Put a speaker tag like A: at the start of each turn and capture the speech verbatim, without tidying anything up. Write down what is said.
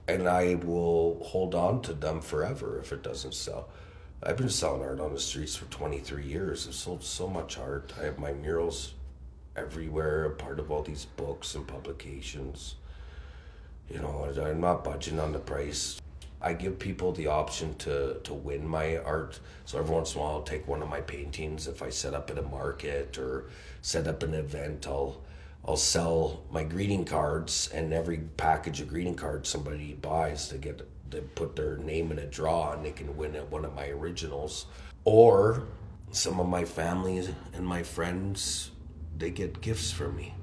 A: and I will hold on to them forever if it doesn't sell. I've been selling art on the streets for twenty-three years. I've sold so much art. I have my murals everywhere, a part of all these books and publications. You know, I'm not budging on the price. I give people the option to, to win my art. So every once in a while I'll take one of my paintings. If I set up at a market or set up an event, I'll I'll sell my greeting cards, and every package of greeting cards somebody buys, they get they put their name in a draw and they can win one of my originals. Or some of my family and my friends, they get gifts from me.